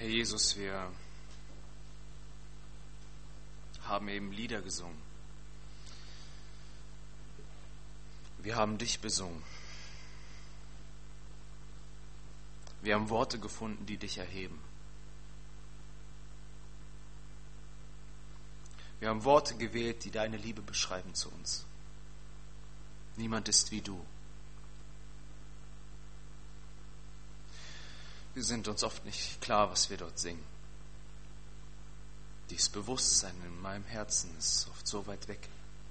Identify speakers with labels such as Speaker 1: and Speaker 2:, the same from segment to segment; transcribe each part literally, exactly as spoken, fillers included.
Speaker 1: Herr Jesus, wir haben eben Lieder gesungen. Wir haben dich besungen. Wir haben Worte gefunden, die dich erheben. Wir haben Worte gewählt, die deine Liebe beschreiben zu uns. Niemand ist wie du. Wir sind uns oft nicht klar, was wir dort singen. Dieses Bewusstsein in meinem Herzen ist oft so weit weg.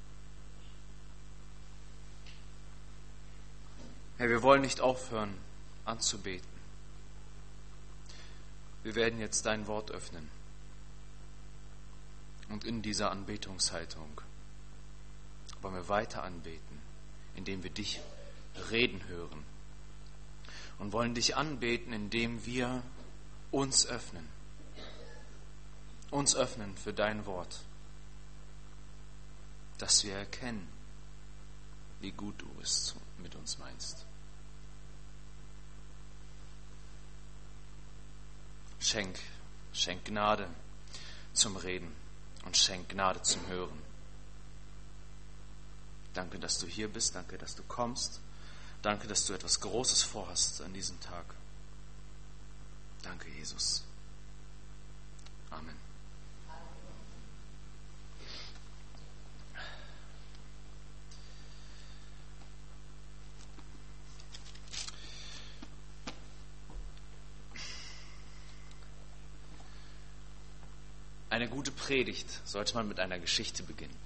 Speaker 1: Herr, wir wollen nicht aufhören anzubeten. Wir werden jetzt dein Wort öffnen und in dieser Anbetungshaltung wollen wir weiter anbeten, indem wir dich reden hören und wollen dich anbeten, indem wir uns öffnen. Uns öffnen für dein Wort, dass wir erkennen, wie gut du es mit uns meinst. Schenk, schenk Gnade zum Reden und schenk Gnade zum Hören. Danke, dass du hier bist, danke, dass du kommst. Danke, dass du etwas Großes vorhast an diesem Tag. Danke, Jesus. Amen. Eine gute Predigt sollte man mit einer Geschichte beginnen.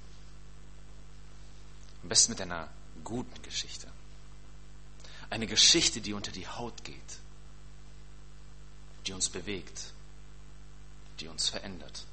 Speaker 1: Am besten mit einer guten Geschichte. Eine Geschichte, die unter die Haut geht, die uns bewegt, die uns verändert.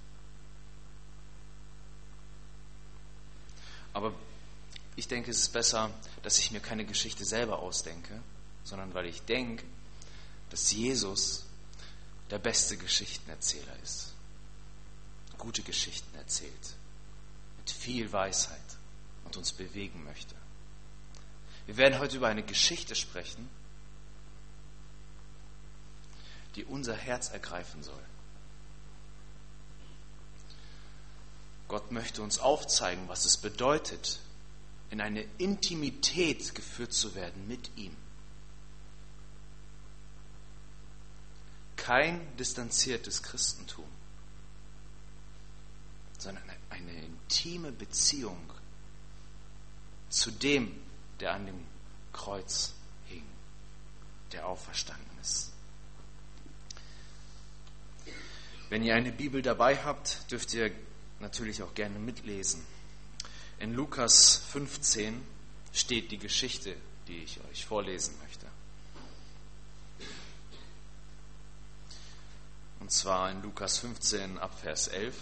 Speaker 1: Aber ich denke, es ist besser, dass ich mir keine Geschichte selber ausdenke, sondern weil ich denke, dass Jesus der beste Geschichtenerzähler ist. Gute Geschichten erzählt, mit viel Weisheit und uns bewegen möchte. Wir werden heute über eine Geschichte sprechen, die unser Herz ergreifen soll. Gott möchte uns aufzeigen, was es bedeutet, in eine Intimität geführt zu werden mit ihm. Kein distanziertes Christentum, sondern eine intime Beziehung zu dem, der an dem Kreuz hing, der auferstanden ist. Wenn ihr eine Bibel dabei habt, dürft ihr natürlich auch gerne mitlesen. In Lukas fünfzehn steht die Geschichte, die ich euch vorlesen möchte. Und zwar in Lukas fünfzehn ab Vers elf.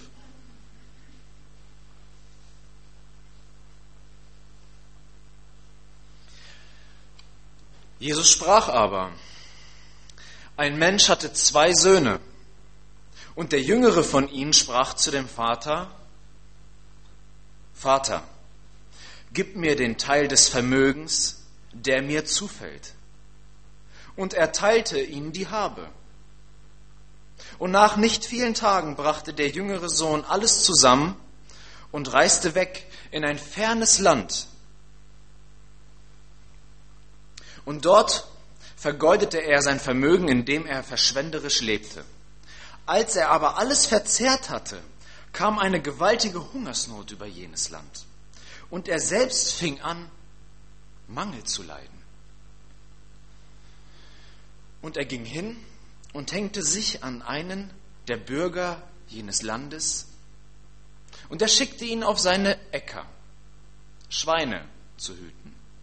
Speaker 1: Jesus sprach aber: Ein Mensch hatte zwei Söhne, und der jüngere von ihnen sprach zu dem Vater: Vater, gib mir den Teil des Vermögens, der mir zufällt. Und er teilte ihnen die Habe. Und nach nicht vielen Tagen brachte der jüngere Sohn alles zusammen und reiste weg in ein fernes Land. Und dort vergeudete er sein Vermögen, indem er verschwenderisch lebte. Als er aber alles verzehrt hatte, kam eine gewaltige Hungersnot über jenes Land. Und er selbst fing an, Mangel zu leiden. Und er ging hin und hängte sich an einen der Bürger jenes Landes. Und er schickte ihn auf seine Äcker, Schweine zu hüten.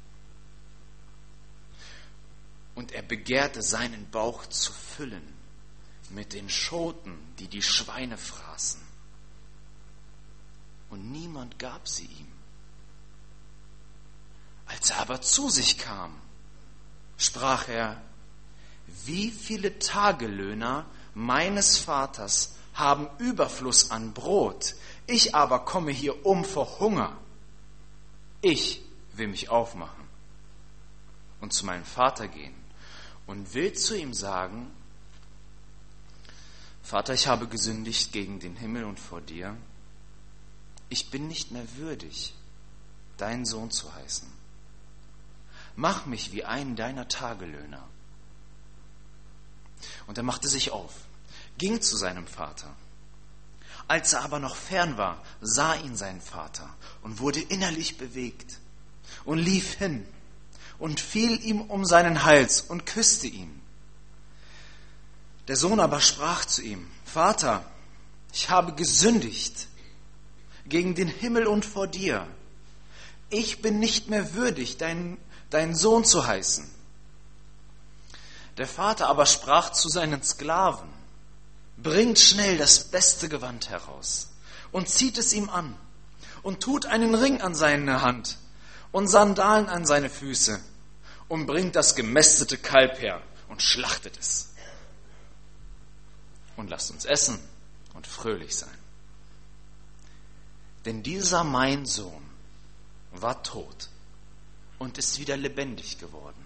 Speaker 1: Und er begehrte, seinen Bauch zu füllen mit den Schoten, die die Schweine fraßen. Und niemand gab sie ihm. Als er aber zu sich kam, sprach er: Wie viele Tagelöhner meines Vaters haben Überfluss an Brot, ich aber komme hier um vor Hunger. Ich will mich aufmachen und zu meinem Vater gehen und will zu ihm sagen: Vater, ich habe gesündigt gegen den Himmel und vor dir. Ich bin nicht mehr würdig, dein Sohn zu heißen. Mach mich wie einen deiner Tagelöhner. Und er machte sich auf, ging zu seinem Vater. Als er aber noch fern war, sah ihn sein Vater und wurde innerlich bewegt und lief hin und fiel ihm um seinen Hals und küsste ihn. Der Sohn aber sprach zu ihm: Vater, ich habe gesündigt gegen den Himmel und vor dir. Ich bin nicht mehr würdig, deinen, deinen Sohn zu heißen. Der Vater aber sprach zu seinen Sklaven: Bringt schnell das beste Gewand heraus und zieht es ihm an und tut einen Ring an seine Hand und Sandalen an seine Füße und bringt das gemästete Kalb her und schlachtet es. Und lasst uns essen und fröhlich sein. Denn dieser mein Sohn war tot und ist wieder lebendig geworden,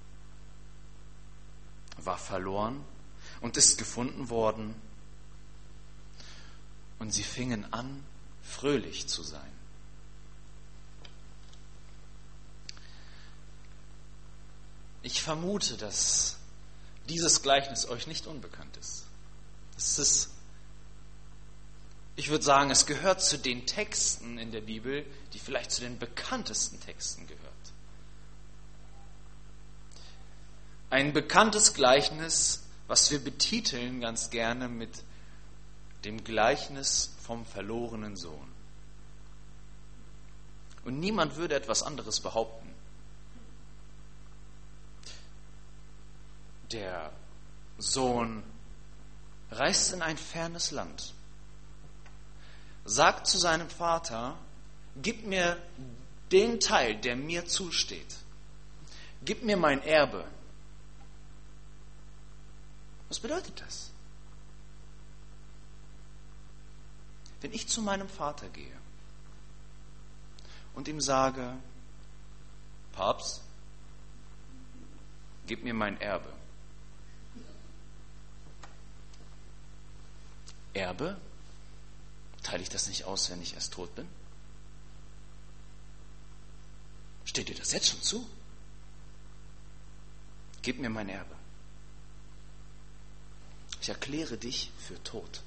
Speaker 1: war verloren und ist gefunden worden, und sie fingen an, fröhlich zu sein. Ich vermute, dass dieses Gleichnis euch nicht unbekannt ist. Es ist, ich würde sagen, es gehört zu den Texten in der Bibel, die vielleicht zu den bekanntesten Texten gehört. Ein bekanntes Gleichnis, was wir betiteln ganz gerne mit dem Gleichnis vom verlorenen Sohn. Und niemand würde etwas anderes behaupten. Der Sohn reist in ein fernes Land, sagt zu seinem Vater: Gib mir den Teil, der mir zusteht. Gib mir mein Erbe. Was bedeutet das? Wenn ich zu meinem Vater gehe und ihm sage: Papst, gib mir mein Erbe. Erbe? Teile ich das nicht aus, wenn ich erst tot bin? Steht dir das jetzt schon zu? Gib mir mein Erbe. Ich erkläre dich für tot.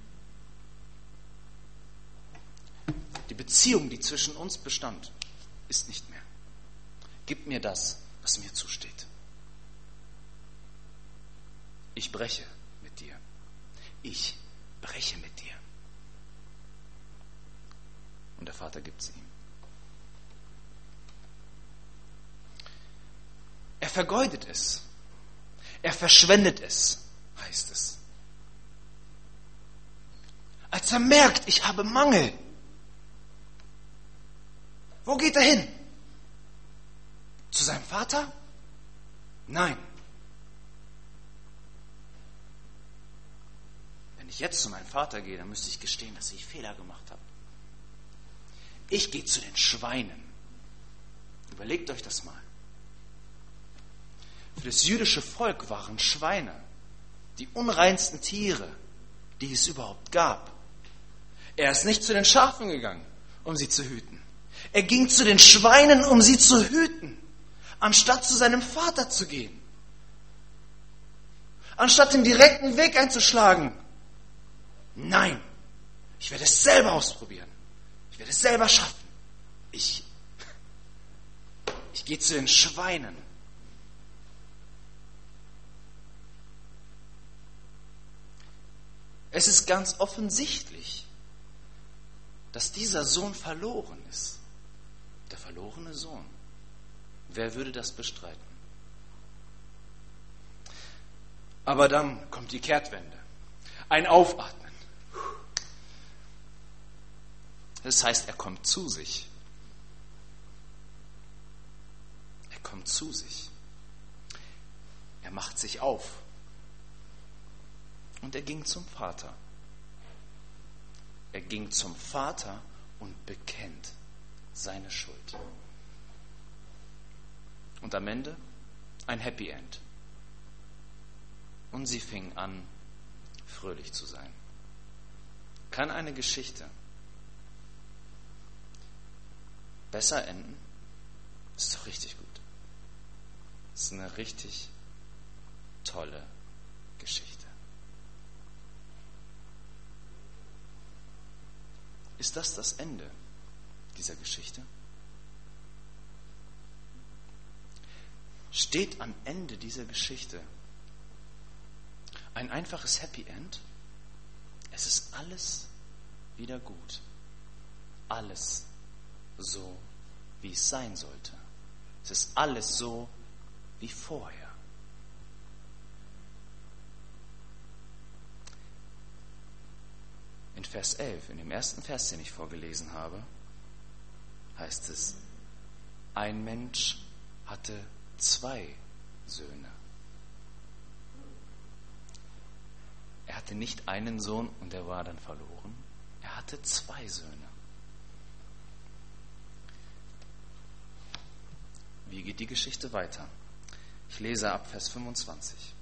Speaker 1: Die Beziehung, die zwischen uns bestand, ist nicht mehr. Gib mir das, was mir zusteht. Ich breche mit dir. Ich breche mit dir. Und der Vater gibt es ihm. Er vergeudet es. Er verschwendet es, heißt es. Als er merkt, ich habe Mangel, wo geht er hin? Zu seinem Vater? Nein. Wenn ich jetzt zu meinem Vater gehe, dann müsste ich gestehen, dass ich Fehler gemacht habe. Ich gehe zu den Schweinen. Überlegt euch das mal. Für das jüdische Volk waren Schweine die unreinsten Tiere, die es überhaupt gab. Er ist nicht zu den Schafen gegangen, um sie zu hüten. Er ging zu den Schweinen, um sie zu hüten, anstatt zu seinem Vater zu gehen. Anstatt den direkten Weg einzuschlagen. Nein, ich werde es selber ausprobieren. Ich werde es selber schaffen. Ich, ich gehe zu den Schweinen. Es ist ganz offensichtlich, dass dieser Sohn verloren ist. Der verlorene Sohn. Wer würde das bestreiten? Aber dann kommt die Kehrtwende. Ein Aufatmen. Das heißt, er kommt zu sich. Er kommt zu sich. Er macht sich auf. Und er ging zum Vater. Er ging zum Vater und bekennt seine Schuld. Und am Ende ein Happy End. Und sie fingen an, fröhlich zu sein? Kann eine Geschichte besser enden? Das ist doch richtig gut. Das ist eine richtig tolle Geschichte. Ist das das Ende dieser Geschichte? Steht am Ende dieser Geschichte ein einfaches Happy End? Es ist alles wieder gut. Alles so, wie es sein sollte. Es ist alles so wie vorher. In Vers elf, in dem ersten Vers, den ich vorgelesen habe, heißt es, ein Mensch hatte zwei Söhne. Er hatte nicht einen Sohn und er war dann verloren. Er hatte zwei Söhne. Wie geht die Geschichte weiter? Ich lese ab Vers fünfundzwanzig.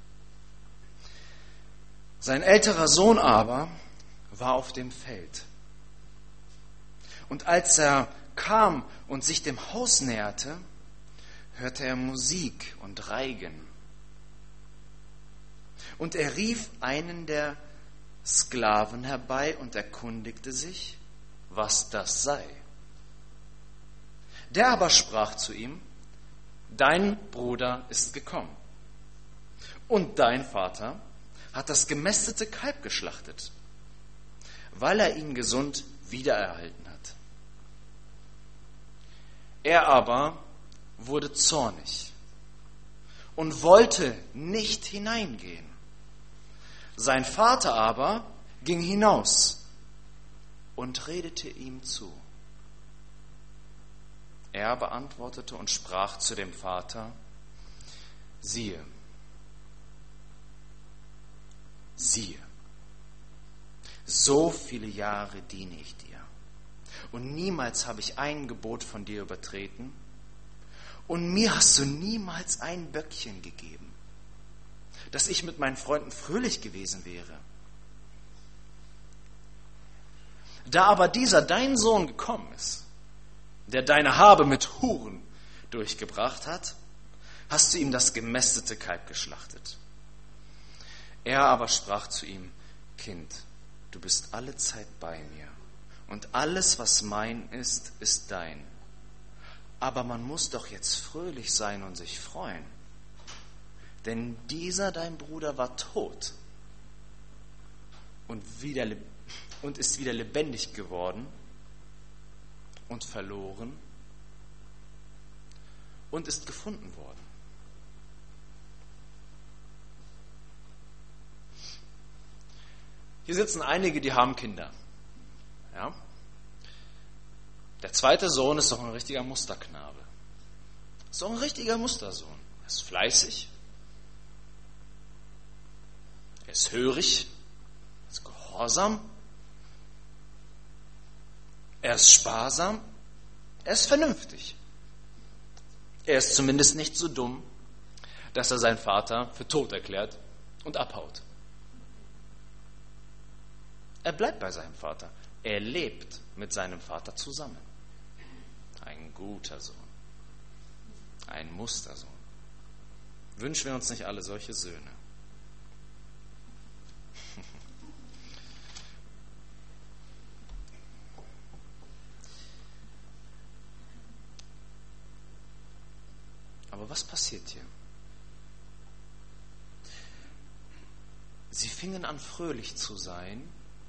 Speaker 1: Sein älterer Sohn aber war auf dem Feld. Und als er kam und sich dem Haus näherte, hörte er Musik und Reigen. Und er rief einen der Sklaven herbei und erkundigte sich, was das sei. Der aber sprach zu ihm, dein Bruder ist gekommen und dein Vater hat das gemästete Kalb geschlachtet, weil er ihn gesund wiedererhalten hat. Er aber wurde zornig und wollte nicht hineingehen. Sein Vater aber ging hinaus und redete ihm zu. Er beantwortete und sprach zu dem Vater, siehe, siehe, so viele Jahre diene ich dir und niemals habe ich ein Gebot von dir übertreten und mir hast du niemals ein Böckchen gegeben, dass ich mit meinen Freunden fröhlich gewesen wäre. Da aber dieser dein Sohn gekommen ist, der deine Habe mit Huren durchgebracht hat, hast du ihm das gemästete Kalb geschlachtet. Er aber sprach zu ihm, Kind, du bist alle Zeit bei mir und alles, was mein ist, ist dein. Aber man muss doch jetzt fröhlich sein und sich freuen, denn dieser dein Bruder war tot und, wieder, und ist wieder lebendig geworden und verloren und ist gefunden worden. Hier sitzen einige, die haben Kinder. Ja? Der zweite Sohn ist doch ein richtiger Musterknabe. Ist doch ein richtiger Mustersohn. Er ist fleißig. Er ist hörig. Er ist gehorsam. Er ist sparsam. Er ist vernünftig. Er ist zumindest nicht so dumm, dass er seinen Vater für tot erklärt und abhaut. Er bleibt bei seinem Vater. Er lebt mit seinem Vater zusammen. Ein guter Sohn. Ein Mustersohn. Wünschen wir uns nicht alle solche Söhne? Aber was passiert hier? Sie fingen an, fröhlich zu sein.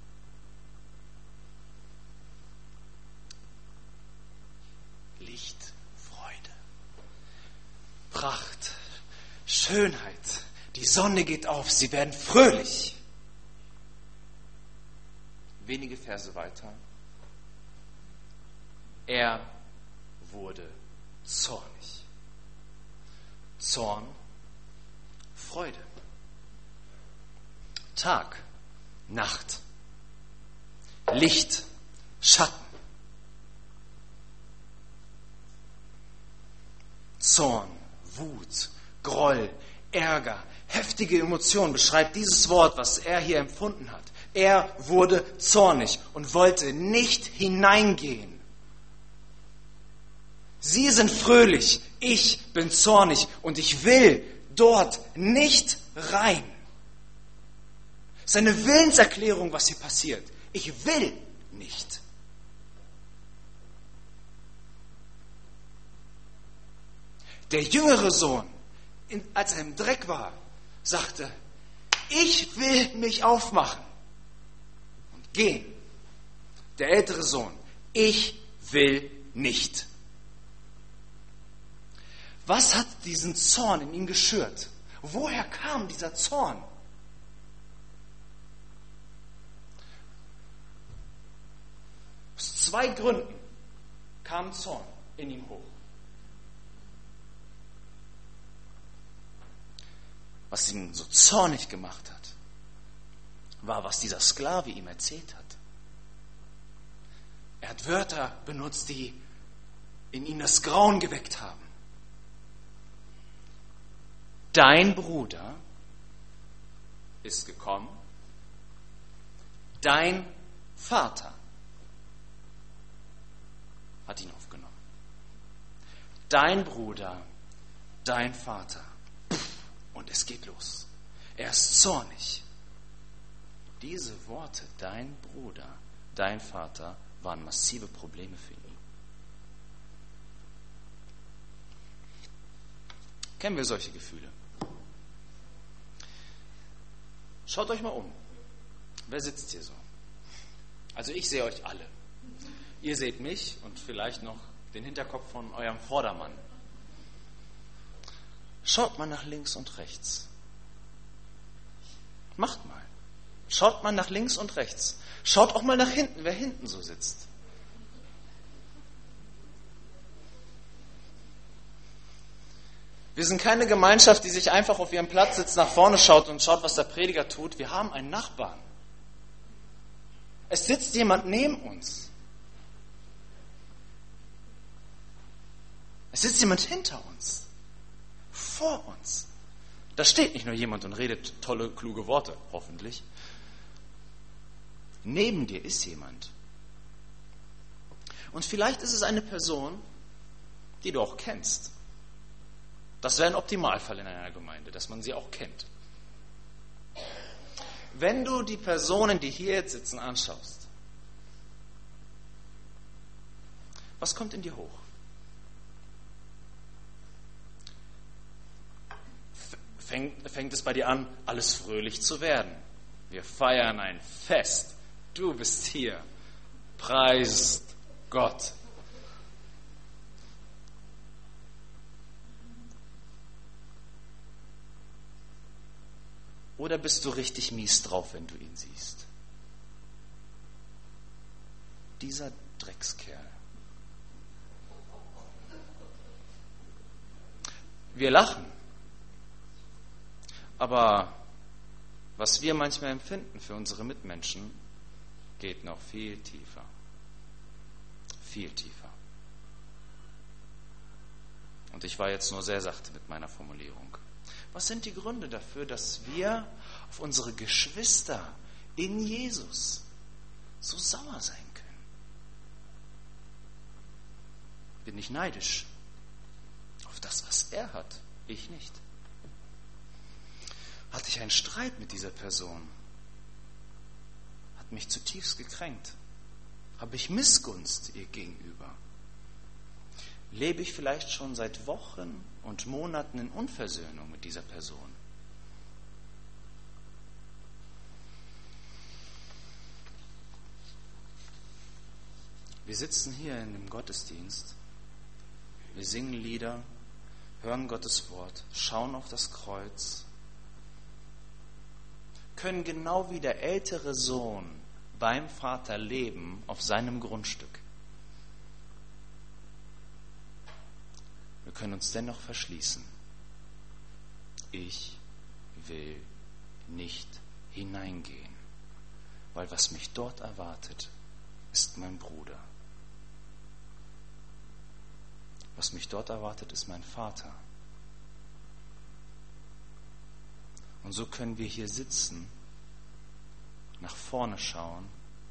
Speaker 1: Licht, Freude, Pracht, Schönheit. Die Sonne geht auf, sie werden fröhlich. Wenige Verse weiter. Er wurde zornig. Zorn, Freude. Tag, Nacht. Licht, Schatten. Zorn, Wut, Groll, Ärger, heftige Emotion beschreibt dieses Wort, was er hier empfunden hat. Er wurde zornig und wollte nicht hineingehen. Sie sind fröhlich, ich bin zornig und ich will dort nicht rein. Es ist eine Willenserklärung, was hier passiert. Ich will nicht. Der jüngere Sohn, als er im Dreck war, sagte, ich will mich aufmachen und gehen. Der ältere Sohn, ich will nicht. Was hat diesen Zorn in ihm geschürt? Woher kam dieser Zorn? Aus zwei Gründen kam Zorn in ihm hoch. Was ihn so zornig gemacht hat, war, was dieser Sklave ihm erzählt hat. Er hat Wörter benutzt, die in ihm das Grauen geweckt haben. Dein Bruder ist gekommen, dein Vater hat ihn aufgenommen. Dein Bruder, dein Vater. Und es geht los. Er ist zornig. Diese Worte, dein Bruder, dein Vater, waren massive Probleme für ihn. Kennen wir solche Gefühle? Schaut euch mal um. Wer sitzt hier so? Also ich sehe euch alle. Ihr seht mich und vielleicht noch den Hinterkopf von eurem Vordermann. Schaut mal nach links und rechts. Macht mal. Schaut mal nach links und rechts. Schaut auch mal nach hinten, wer hinten so sitzt. Wir sind keine Gemeinschaft, die sich einfach auf ihrem Platz sitzt, nach vorne schaut und schaut, was der Prediger tut. Wir haben einen Nachbarn. Es sitzt jemand neben uns. Es sitzt jemand hinter uns. Vor uns. Da steht nicht nur jemand und redet tolle, kluge Worte, hoffentlich. Neben dir ist jemand. Und vielleicht ist es eine Person, die du auch kennst. Das wäre ein Optimalfall in einer Gemeinde, dass man sie auch kennt. Wenn du die Personen, die hier jetzt sitzen, anschaust, was kommt in dir hoch? Fängt, fängt es bei dir an, alles fröhlich zu werden. Wir feiern ein Fest. Du bist hier. Preist Gott. Oder bist du richtig mies drauf, wenn du ihn siehst? Dieser Dreckskerl. Wir lachen. Aber was wir manchmal empfinden für unsere Mitmenschen, geht noch viel tiefer. Viel tiefer. Und ich war jetzt nur sehr sachte mit meiner Formulierung. Was sind die Gründe dafür, dass wir auf unsere Geschwister in Jesus so sauer sein können? Bin ich neidisch auf das, was er hat? Ich nicht. Hatte ich einen Streit mit dieser Person? Hat mich zutiefst gekränkt? Habe ich Missgunst ihr gegenüber? Lebe ich vielleicht schon seit Wochen und Monaten in Unversöhnung mit dieser Person? Wir sitzen hier in dem Gottesdienst, wir singen Lieder, hören Gottes Wort, schauen auf das Kreuz, können genau wie der ältere Sohn beim Vater leben auf seinem Grundstück. Wir können uns dennoch verschließen. Ich will nicht hineingehen, weil was mich dort erwartet, ist mein Bruder. Was mich dort erwartet, ist mein Vater. Und so können wir hier sitzen, nach vorne schauen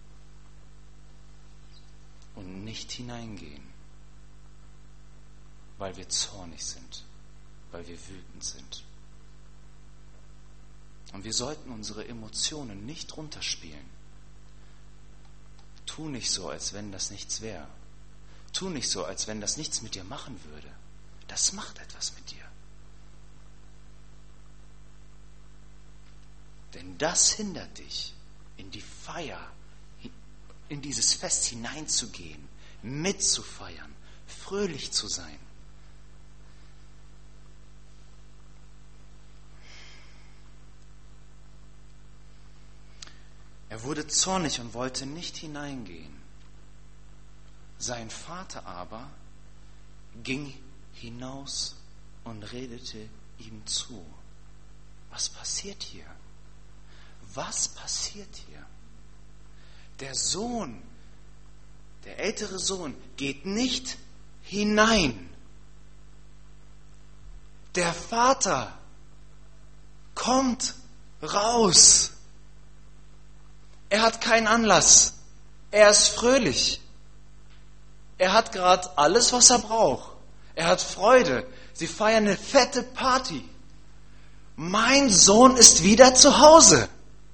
Speaker 1: und nicht hineingehen, weil wir zornig sind, weil wir wütend sind. Und wir sollten unsere Emotionen nicht runterspielen. Tu nicht so, als wenn das nichts wäre. Tu nicht so, als wenn das nichts mit dir machen würde. Das macht etwas mit dir. Denn das hindert dich, in die Feier, in dieses Fest hineinzugehen, mitzufeiern, fröhlich zu sein. Er wurde zornig und wollte nicht hineingehen. Sein Vater aber ging hinaus und redete ihm zu. Was passiert hier? Was passiert hier? Der Sohn, der ältere Sohn, geht nicht hinein. Der Vater kommt raus. Er hat keinen Anlass. Er ist fröhlich. Er hat gerade alles, was er braucht. Er hat Freude. Sie feiern eine fette Party. Mein Sohn ist wieder zu Hause.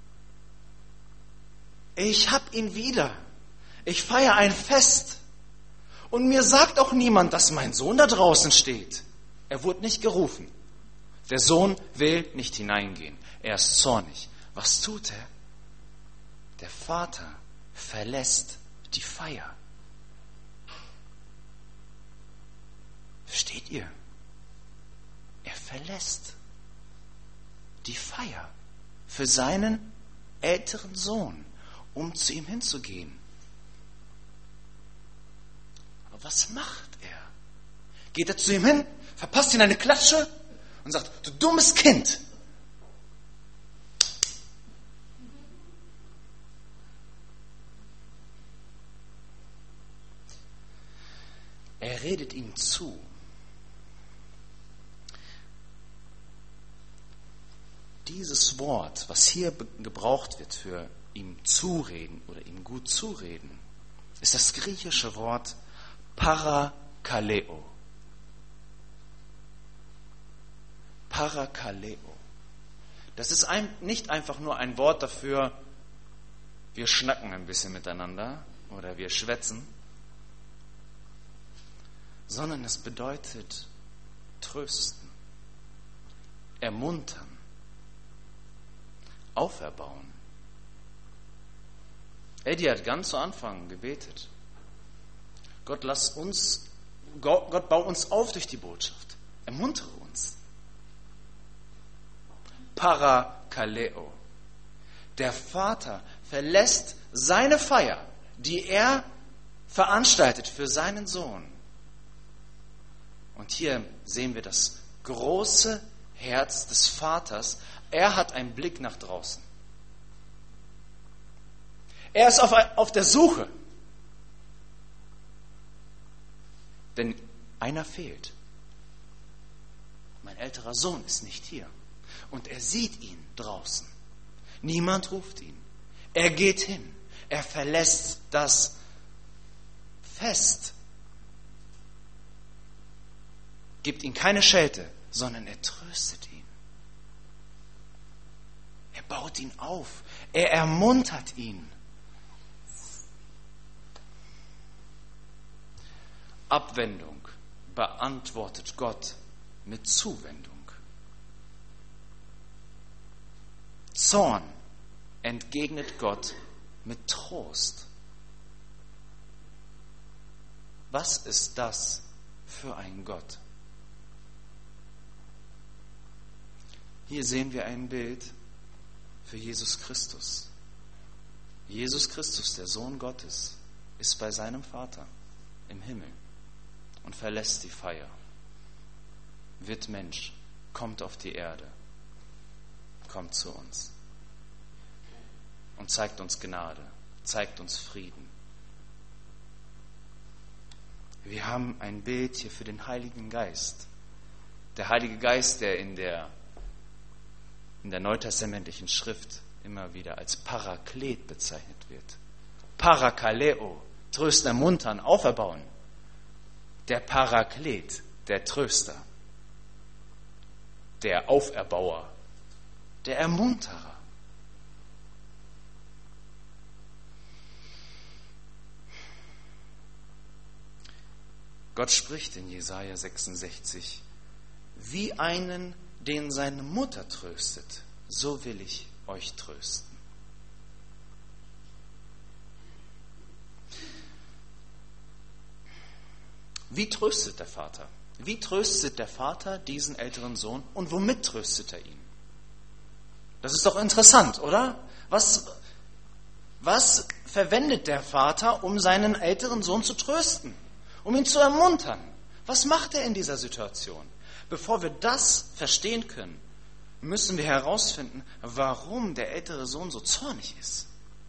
Speaker 1: Ich hab ihn wieder. Ich feiere ein Fest. Und mir sagt auch niemand, dass mein Sohn da draußen steht. Er wurde nicht gerufen. Der Sohn will nicht hineingehen. Er ist zornig. Was tut er? Der Vater verlässt die Feier. Versteht ihr? Er verlässt die Feier für seinen älteren Sohn, um zu ihm hinzugehen. Aber was macht er? Geht er zu ihm hin, verpasst ihn eine Klatsche und sagt, du dummes Kind. Er redet ihm zu. Dieses Wort, was hier gebraucht wird für ihm zureden oder ihm gut zureden, ist das griechische Wort Parakaleo. Parakaleo. Das ist ein, nicht einfach nur ein Wort dafür, wir schnacken ein bisschen miteinander oder wir schwätzen, sondern es bedeutet trösten, ermuntern, auferbauen. Eddie hat ganz zu Anfang gebetet. Gott, lass uns, Gott, Gott bau uns auf durch die Botschaft. Ermuntere uns. Parakaleo. Der Vater verlässt seine Feier, die er veranstaltet für seinen Sohn. Und hier sehen wir das große Herz des Vaters. Er hat einen Blick nach draußen. Er ist auf, auf der Suche. Denn einer fehlt. Mein älterer Sohn ist nicht hier. Und er sieht ihn draußen. Niemand ruft ihn. Er geht hin. Er verlässt das Fest. Gibt ihm keine Schelte, sondern er tröstet ihn. Er baut ihn auf. Er ermuntert ihn. Abwendung beantwortet Gott mit Zuwendung. Zorn entgegnet Gott mit Trost. Was ist das für ein Gott? Hier sehen wir ein Bild für Jesus Christus. Jesus Christus, der Sohn Gottes, ist bei seinem Vater im Himmel und verlässt die Feier, wird Mensch, kommt auf die Erde, kommt zu uns und zeigt uns Gnade, zeigt uns Frieden. Wir haben ein Bild hier für den Heiligen Geist. Der Heilige Geist, der in der in der neutestamentlichen Schrift immer wieder als Paraklet bezeichnet wird. Parakaleo, trösten, ermuntern, auferbauen. Der Paraklet, der Tröster, der Auferbauer, der Ermunterer. Gott spricht in Jesaja sechsundsechzig: Wie einen, den seine Mutter tröstet, so will ich euch trösten. Wie tröstet der Vater? Wie tröstet der Vater diesen älteren Sohn und womit tröstet er ihn? Das ist doch interessant, oder? Was, was verwendet der Vater, um seinen älteren Sohn zu trösten, um ihn zu ermuntern? Was macht er in dieser Situation? Bevor wir das verstehen können, müssen wir herausfinden, warum der ältere Sohn so zornig ist.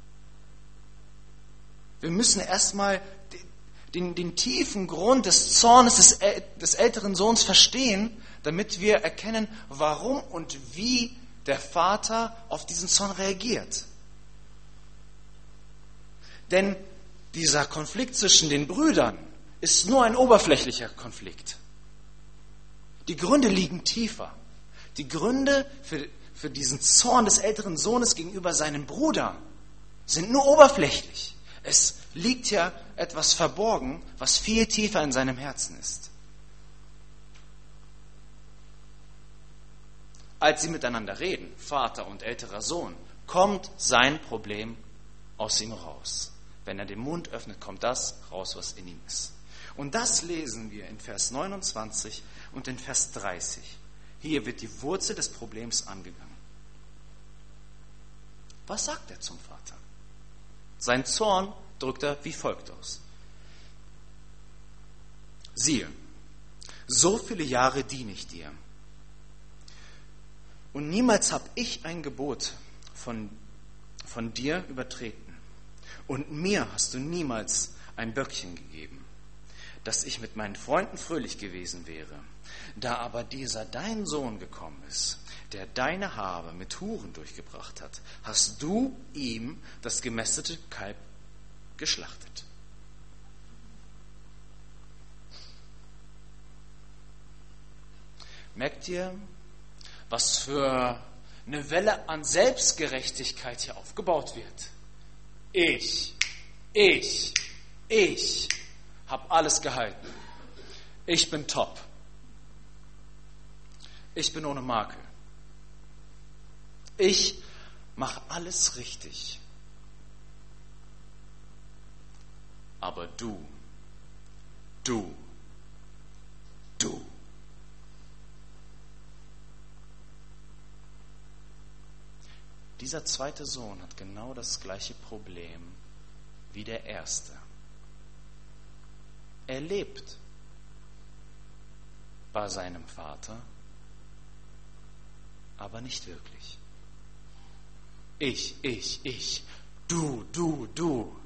Speaker 1: Wir müssen erstmal den, den tiefen Grund des Zornes des, des älteren Sohns verstehen, damit wir erkennen, warum und wie der Vater auf diesen Zorn reagiert. Denn dieser Konflikt zwischen den Brüdern ist nur ein oberflächlicher Konflikt. Die Gründe liegen tiefer. Die Gründe für, für diesen Zorn des älteren Sohnes gegenüber seinem Bruder sind nur oberflächlich. Es liegt ja etwas verborgen, was viel tiefer in seinem Herzen ist. Als sie miteinander reden, Vater und älterer Sohn, kommt sein Problem aus ihm raus. Wenn er den Mund öffnet, kommt das raus, was in ihm ist. Und das lesen wir in Vers neunundzwanzig und in Vers dreißig. Hier wird die Wurzel des Problems angegangen. Was sagt er zum Vater? Sein Zorn drückt er wie folgt aus: Siehe, so viele Jahre diene ich dir, und niemals habe ich ein Gebot von, von dir übertreten, und mir hast du niemals ein Böckchen gegeben, dass ich mit meinen Freunden fröhlich gewesen wäre. Da aber dieser dein Sohn gekommen ist, der deine Habe mit Huren durchgebracht hat, hast du ihm das gemästete Kalb geschlachtet. Merkt ihr, was für eine Welle an Selbstgerechtigkeit hier aufgebaut wird? Ich, ich, ich habe alles gehalten. Ich bin top. Ich bin ohne Makel. Ich mache alles richtig. Aber du, du, du. Dieser zweite Sohn hat genau das gleiche Problem wie der erste. Er lebt bei seinem Vater, aber nicht wirklich. Ich, ich, ich, du, du, du.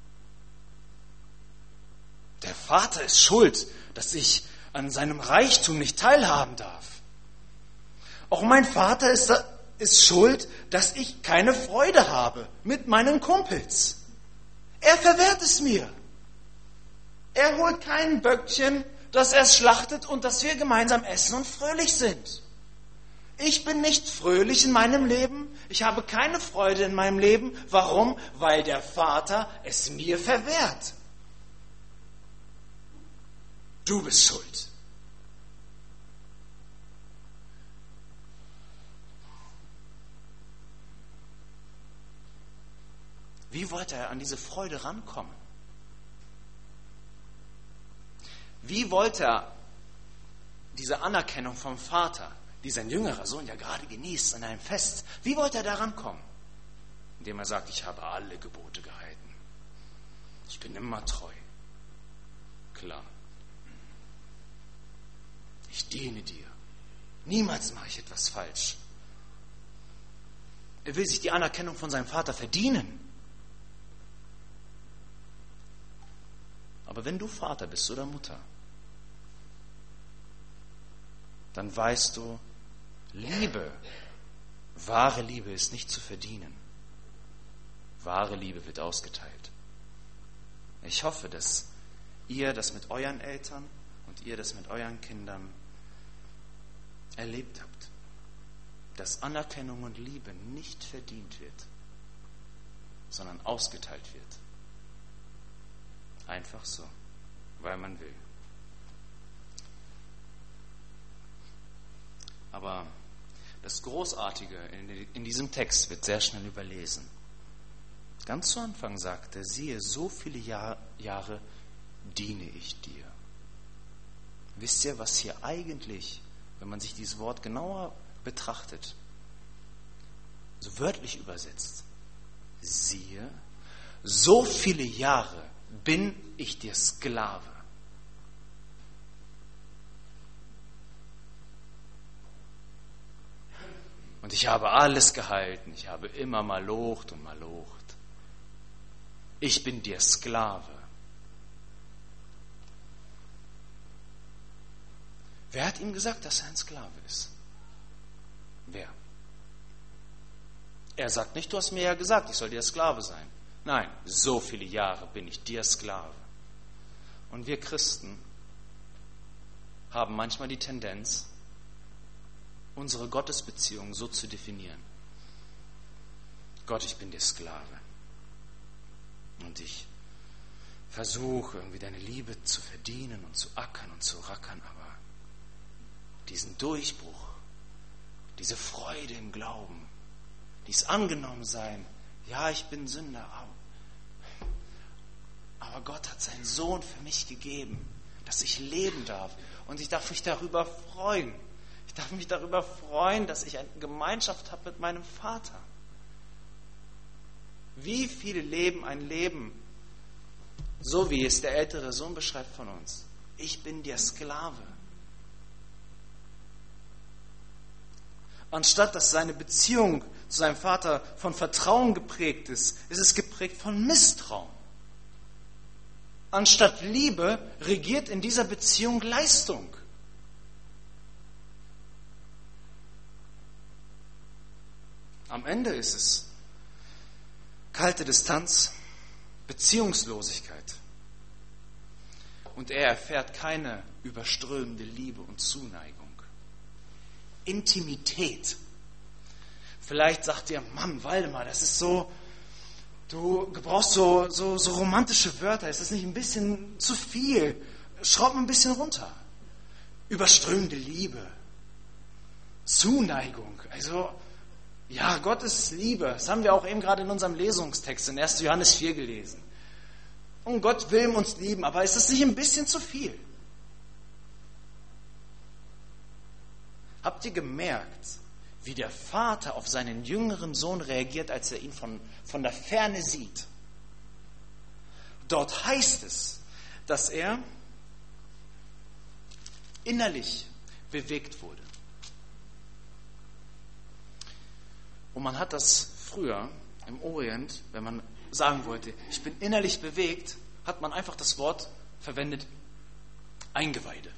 Speaker 1: Der Vater ist schuld, dass ich an seinem Reichtum nicht teilhaben darf. Auch mein Vater ist, ist schuld, dass ich keine Freude habe mit meinen Kumpels. Er verwehrt es mir. Er holt kein Böckchen, das er schlachtet und dass wir gemeinsam essen und fröhlich sind. Ich bin nicht fröhlich in meinem Leben. Ich habe keine Freude in meinem Leben. Warum? Weil der Vater es mir verwehrt. Du bist schuld. Wie wollte er an diese Freude rankommen? Wie wollte er diese Anerkennung vom Vater, die sein jüngerer Sohn ja gerade genießt an einem Fest, wie wollte er da rankommen? Indem er sagt, ich habe alle Gebote gehalten. Ich bin immer treu. Klar. Ich diene dir. Niemals mache ich etwas falsch. Er will sich die Anerkennung von seinem Vater verdienen. Aber wenn du Vater bist oder Mutter, dann weißt du, Liebe Wahre Liebe ist nicht zu verdienen. Wahre Liebe wird ausgeteilt. Ich hoffe, dass ihr das mit euren Eltern und ihr das mit euren Kindern erlebt habt, dass Anerkennung und Liebe nicht verdient wird, sondern ausgeteilt wird. Einfach so, weil man will. Aber das Großartige in diesem Text wird sehr schnell überlesen. Ganz zu Anfang sagt er, siehe, so viele Jahr, Jahre diene ich dir. Wisst ihr, was hier eigentlich, wenn man sich dieses Wort genauer betrachtet, so wörtlich übersetzt, siehe, so viele Jahre bin ich dir Sklave. Und ich habe alles gehalten, ich habe immer mal locht und mal locht. Ich bin dir Sklave. Wer hat ihm gesagt, dass er ein Sklave ist? Wer? Er sagt nicht, du hast mir ja gesagt, ich soll dir Sklave sein. Nein, so viele Jahre bin ich dir Sklave. Und wir Christen haben manchmal die Tendenz, unsere Gottesbeziehung so zu definieren. Gott, ich bin dir Sklave. Und ich versuche irgendwie deine Liebe zu verdienen und zu ackern und zu rackern, aber diesen Durchbruch, diese Freude im Glauben, dies Angenommensein, ja, ich bin Sünder, aber, aber Gott hat seinen Sohn für mich gegeben, dass ich leben darf und ich darf mich darüber freuen. Ich darf mich darüber freuen, dass ich eine Gemeinschaft habe mit meinem Vater. Wie viele leben ein Leben, so wie es der ältere Sohn beschreibt von uns? Ich bin der Sklave. Anstatt dass seine Beziehung zu seinem Vater von Vertrauen geprägt ist, ist es geprägt von Misstrauen. Anstatt Liebe regiert in dieser Beziehung Leistung. Am Ende ist es kalte Distanz, Beziehungslosigkeit. Und er erfährt keine überströmende Liebe und Zuneigung. Intimität. Vielleicht sagt ihr, Mann, Waldemar, das ist so, du gebrauchst so, so, so romantische Wörter, ist das nicht ein bisschen zu viel? Schraub mal ein bisschen runter. Überströmende Liebe, Zuneigung, also ja, Gott ist Liebe. Das haben wir auch eben gerade in unserem Lesungstext in erster Johannes vier gelesen. Und Gott will uns lieben, aber ist das nicht ein bisschen zu viel? Habt ihr gemerkt, wie der Vater auf seinen jüngeren Sohn reagiert, als er ihn von, von der Ferne sieht? Dort heißt es, dass er innerlich bewegt wurde. Und man hat das früher im Orient, wenn man sagen wollte, ich bin innerlich bewegt, hat man einfach das Wort verwendet, Eingeweide.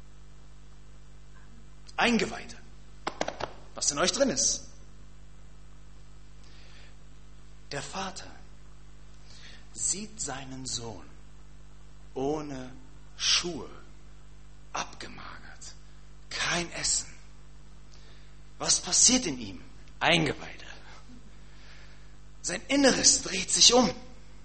Speaker 1: Eingeweide. Was in euch drin ist. Der Vater sieht seinen Sohn ohne Schuhe, abgemagert, kein Essen. Was passiert in ihm? Eingeweide. Sein Inneres dreht sich um.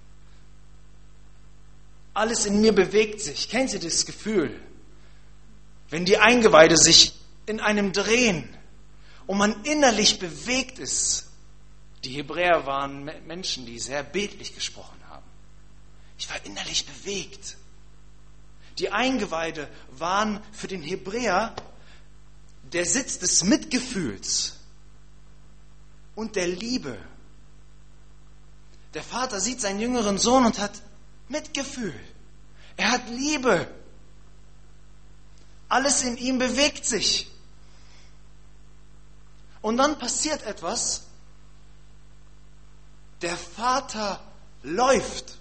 Speaker 1: Alles in mir bewegt sich. Kennt ihr das Gefühl? Wenn die Eingeweide sich in einem drehen und man innerlich bewegt ist. Die Hebräer waren Menschen, die sehr bildlich gesprochen haben. Ich war innerlich bewegt. Die Eingeweide waren für den Hebräer der Sitz des Mitgefühls und der Liebe. Der Vater sieht seinen jüngeren Sohn und hat Mitgefühl. Er hat Liebe. Alles in ihm bewegt sich. Und dann passiert etwas. Der Vater läuft.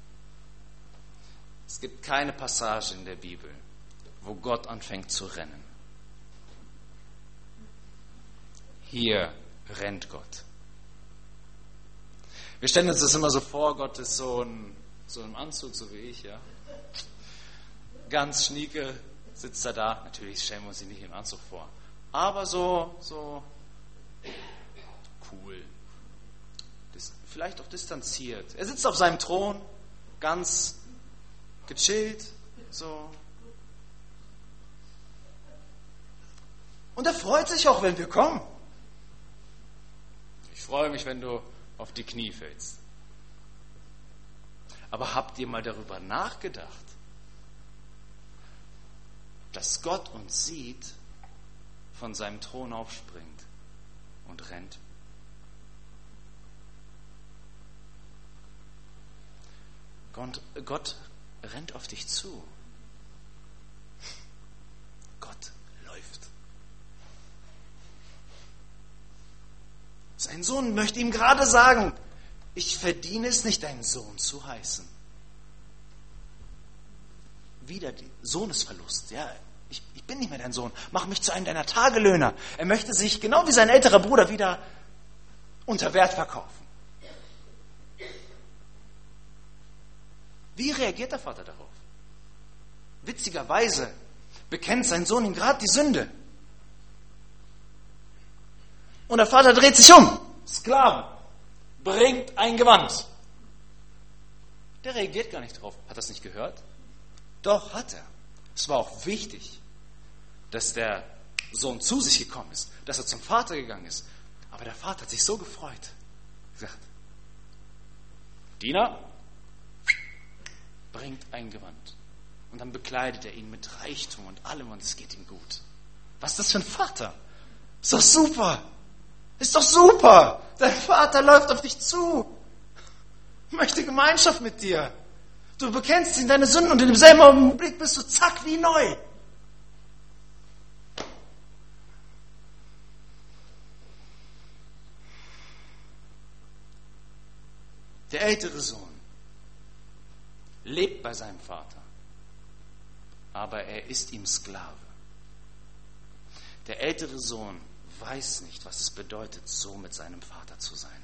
Speaker 1: Es gibt keine Passage in der Bibel, wo Gott anfängt zu rennen. Hier rennt Gott. Wir stellen uns das immer so vor, Gott ist so ein, so im Anzug, so wie ich, ja. Ganz schnieke sitzt er da. Natürlich stellen wir uns ihn nicht im Anzug vor. Aber so, so cool. Das, vielleicht auch distanziert. Er sitzt auf seinem Thron, ganz gechillt, so. Und er freut sich auch, wenn wir kommen. Ich freue mich, wenn du auf die Knie fällst. Aber habt ihr mal darüber nachgedacht, dass Gott uns sieht, von seinem Thron aufspringt und rennt? Gott, Gott rennt auf dich zu. Gott läuft. Sein Sohn möchte ihm gerade sagen, ich verdiene es nicht, deinen Sohn zu heißen. Wieder die Sohnesverlust. Ja, ich, ich bin nicht mehr dein Sohn. Mach mich zu einem deiner Tagelöhner. Er möchte sich, genau wie sein älterer Bruder, wieder unter Wert verkaufen. Wie reagiert der Vater darauf? Witzigerweise bekennt sein Sohn ihm gerade die Sünde. Und der Vater dreht sich um. Sklaven, bringt ein Gewand. Der reagiert gar nicht drauf. Hat er das nicht gehört? Doch, hat er. Es war auch wichtig, dass der Sohn zu sich gekommen ist, dass er zum Vater gegangen ist. Aber der Vater hat sich so gefreut. Gesagt, Diener, bringt ein Gewand. Und dann bekleidet er ihn mit Reichtum und allem und es geht ihm gut. Was ist das für ein Vater? Ist doch super. Ist doch super. Dein Vater läuft auf dich zu. Möchte Gemeinschaft mit dir. Du bekennst ihn deine Sünden und in demselben Augenblick bist du zack wie neu. Der ältere Sohn lebt bei seinem Vater, aber er ist ihm Sklave. Der ältere Sohn weiß nicht, was es bedeutet, so mit seinem Vater zu sein.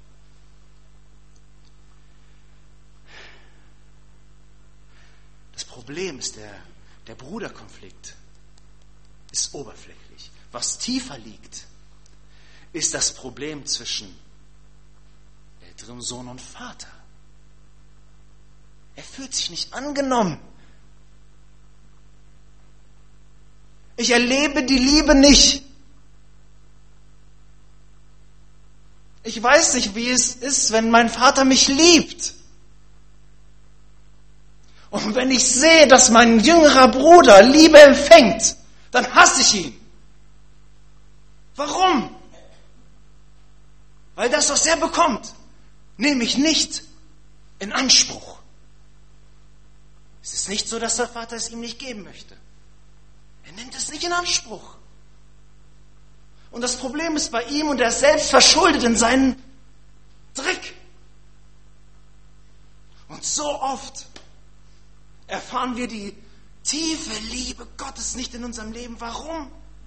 Speaker 1: Das Problem ist, der, der Bruderkonflikt ist oberflächlich. Was tiefer liegt, ist das Problem zwischen älterem Sohn und Vater. Er fühlt sich nicht angenommen. Ich erlebe die Liebe nicht. Ich weiß nicht, wie es ist, wenn mein Vater mich liebt. Und wenn ich sehe, dass mein jüngerer Bruder Liebe empfängt, dann hasse ich ihn. Warum? Weil das, was er bekommt, nehme ich nicht in Anspruch. Es ist nicht so, dass der Vater es ihm nicht geben möchte. Er nimmt es nicht in Anspruch. Und das Problem ist bei ihm, und er ist selbst verschuldet in seinen Dreck. Und so oft erfahren wir die tiefe Liebe Gottes nicht in unserem Leben. Warum?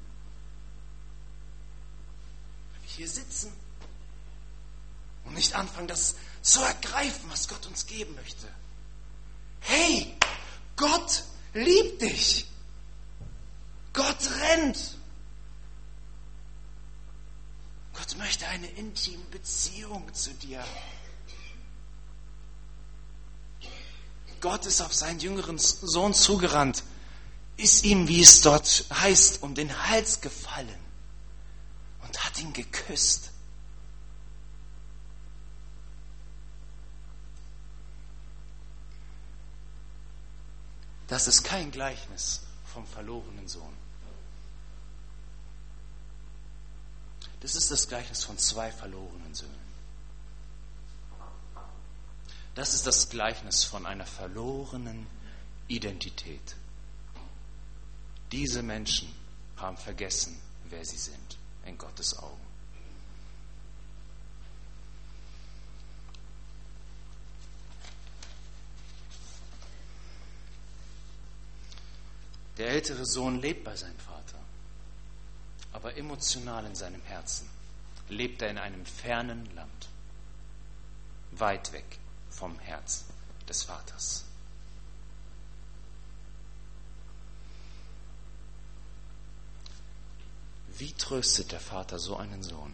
Speaker 1: Weil wir hier sitzen und nicht anfangen, das zu ergreifen, was Gott uns geben möchte. Hey, Gott liebt dich. Gott rennt. Gott möchte eine intime Beziehung zu dir. Gott ist auf seinen jüngeren Sohn zugerannt, ist ihm, wie es dort heißt, um den Hals gefallen und hat ihn geküsst. Das ist kein Gleichnis vom verlorenen Sohn. Das ist das Gleichnis von zwei verlorenen Söhnen. Das ist das Gleichnis von einer verlorenen Identität. Diese Menschen haben vergessen, wer sie sind, in Gottes Augen. Der ältere Sohn lebt bei seinem Vater, aber emotional in seinem Herzen lebt er in einem fernen Land, weit weg vom Herz des Vaters. Wie tröstet der Vater so einen Sohn?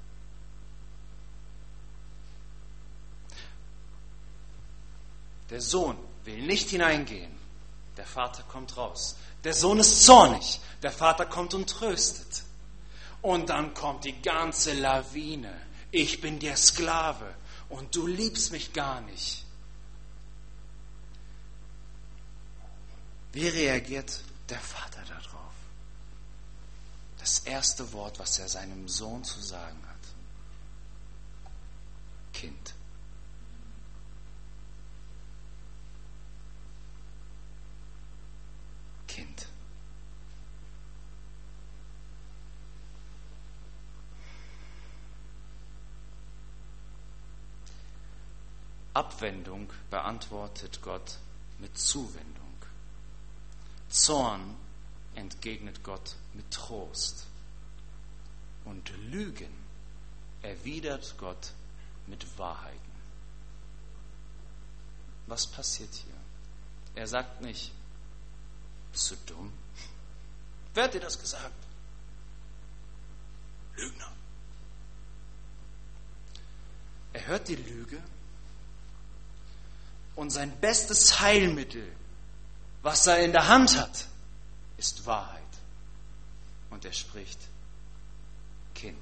Speaker 1: Der Sohn will nicht hineingehen. Der Vater kommt raus. Der Sohn ist zornig. Der Vater kommt und tröstet. Und dann kommt die ganze Lawine. Ich bin der Sklave und du liebst mich gar nicht. Wie reagiert der Vater darauf? Das erste Wort, was er seinem Sohn zu sagen hat: Kind. Kind. Abwendung beantwortet Gott mit Zuwendung. Zorn entgegnet Gott mit Trost. Und Lügen erwidert Gott mit Wahrheiten. Was passiert hier? Er sagt nicht: Bist du dumm? Wer hat dir das gesagt? Lügner. Er hört die Lüge und sein bestes Heilmittel, was er in der Hand hat, ist Wahrheit. Und er spricht: Kind.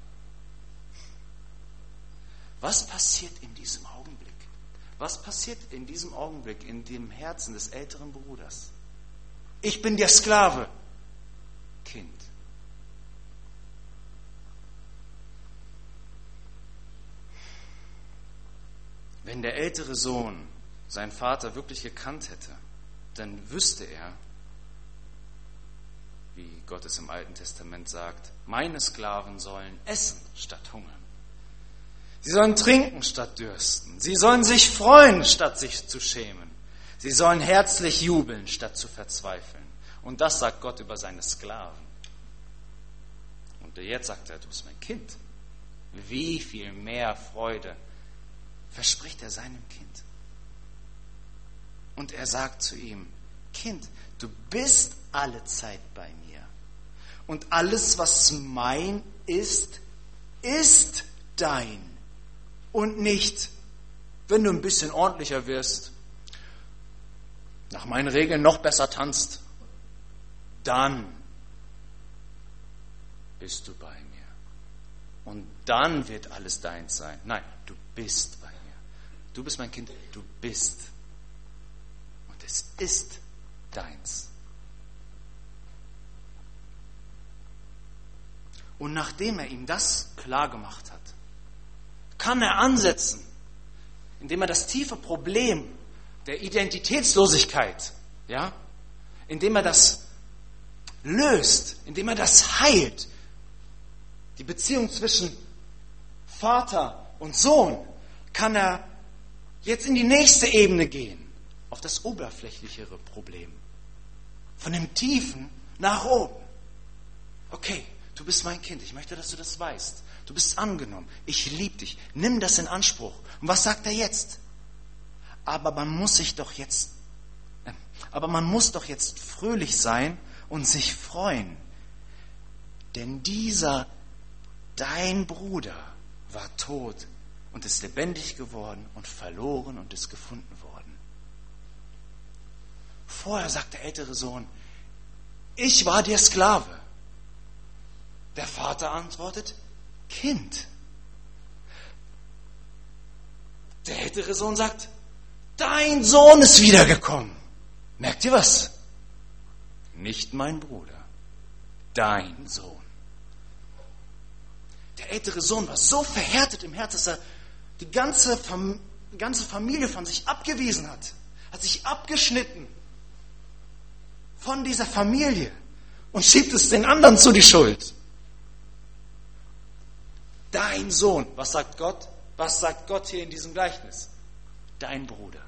Speaker 1: Was passiert in diesem Augenblick? Was passiert in diesem Augenblick in dem Herzen des älteren Bruders? Ich bin der Sklave. Kind. Wenn der ältere Sohn seinen Vater wirklich gekannt hätte, dann wüsste er, wie Gott es im Alten Testament sagt: Meine Sklaven sollen essen statt hungern. Sie sollen trinken statt dürsten. Sie sollen sich freuen, statt sich zu schämen. Sie sollen herzlich jubeln, statt zu verzweifeln. Und das sagt Gott über seine Sklaven. Und jetzt sagt er: Du bist mein Kind. Wie viel mehr Freude verspricht er seinem Kind? Und er sagt zu ihm: Kind, du bist alle Zeit bei mir. Und alles, was mein ist, ist dein. Und nicht, wenn du ein bisschen ordentlicher wirst, nach meinen Regeln noch besser tanzt, dann bist du bei mir. Und dann wird alles deins sein. Nein, du bist bei mir. Du bist mein Kind, du bist. Und es ist deins. Und nachdem er ihm das klar gemacht hat, kann er ansetzen, indem er das tiefe Problem der Identitätslosigkeit, ja, indem er das löst, indem er das heilt, die Beziehung zwischen Vater und Sohn, kann er jetzt in die nächste Ebene gehen, auf das oberflächlichere Problem. Von dem Tiefen nach oben. Okay, du bist mein Kind, ich möchte, dass du das weißt. Du bist angenommen, ich liebe dich, nimm das in Anspruch. Und was sagt er jetzt? Aber man muss sich doch jetzt, äh, aber man muss doch jetzt fröhlich sein und sich freuen. Denn dieser, dein Bruder, war tot und ist lebendig geworden und verloren und ist gefunden worden. Vorher sagt der ältere Sohn: Ich war der Sklave. Der Vater antwortet: Kind. Der ältere Sohn sagt: Dein Sohn ist wiedergekommen. Merkt ihr was? Nicht mein Bruder, dein Sohn. Der ältere Sohn war so verhärtet im Herz, dass er die ganze, Fam- die ganze Familie von sich abgewiesen hat. Hat sich abgeschnitten von dieser Familie und schiebt es den anderen zu, die Schuld. Dein Sohn. Was sagt Gott? Was sagt Gott hier in diesem Gleichnis? Dein Bruder.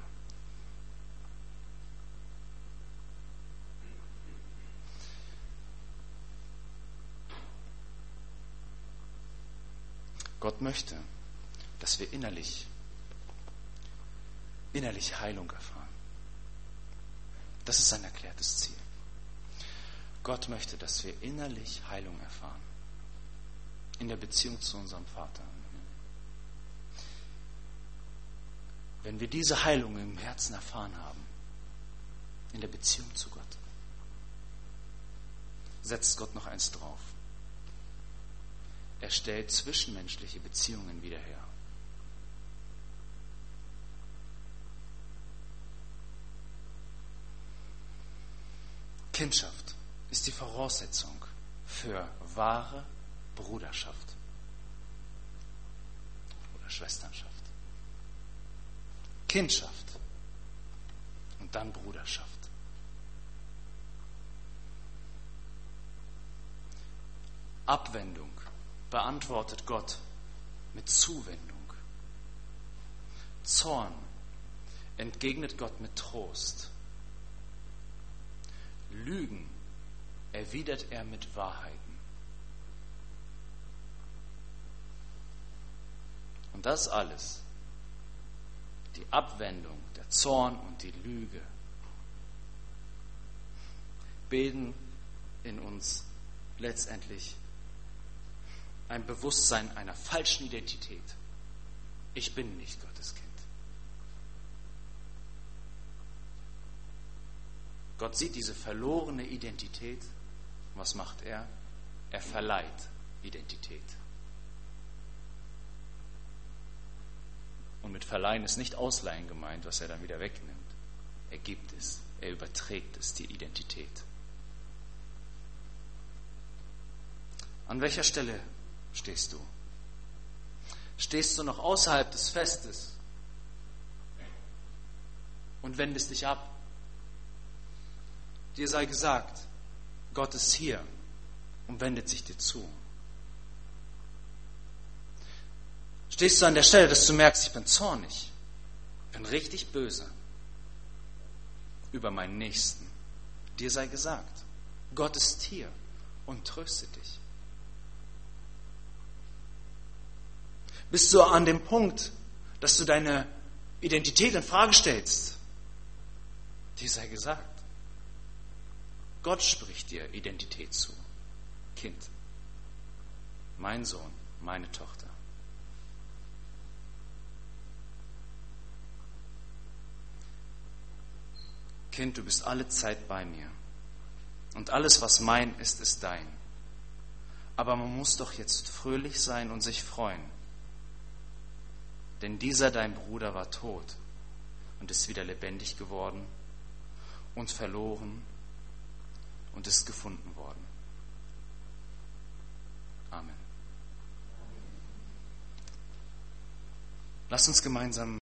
Speaker 1: Gott möchte, dass wir innerlich, innerlich Heilung erfahren. Das ist sein erklärtes Ziel. Gott möchte, dass wir innerlich Heilung erfahren. In der Beziehung zu unserem Vater. Wenn wir diese Heilung im Herzen erfahren haben, in der Beziehung zu Gott, setzt Gott noch eins drauf. Er stellt zwischenmenschliche Beziehungen wieder her. Kindschaft ist die Voraussetzung für wahre Bruderschaft oder Schwesternschaft. Kindschaft und dann Bruderschaft. Abwendung beantwortet Gott mit Zuwendung. Zorn entgegnet Gott mit Trost. Lügen erwidert er mit Wahrheiten. Und das alles, die Abwendung, der Zorn und die Lüge, bilden in uns letztendlich ein Bewusstsein einer falschen Identität. Ich bin nicht Gottes Kind. Gott sieht diese verlorene Identität. Was macht er? Er verleiht Identität. Und mit Verleihen ist nicht Ausleihen gemeint, was er dann wieder wegnimmt. Er gibt es, er überträgt es, die Identität. An welcher Stelle stehst du? Stehst du noch außerhalb des Festes und wendest dich ab? Dir sei gesagt, Gott ist hier und wendet sich dir zu. Stehst du an der Stelle, dass du merkst, ich bin zornig, ich bin richtig böse über meinen Nächsten. Dir sei gesagt, Gott ist hier und tröstet dich. Bist du an dem Punkt, dass du deine Identität in Frage stellst? Dir sei gesagt, Gott spricht dir Identität zu. Kind, mein Sohn, meine Tochter. Kind, du bist alle Zeit bei mir. Und alles, was mein ist, ist dein. Aber man muss doch jetzt fröhlich sein und sich freuen. Denn dieser dein Bruder war tot und ist wieder lebendig geworden und verloren und ist gefunden worden. Amen. Lasst uns gemeinsam